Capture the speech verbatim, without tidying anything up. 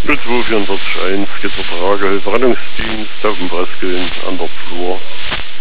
null zwei vier eins, Gitter Trage, Brennungsdienst auf dem Braskeln an der Flur.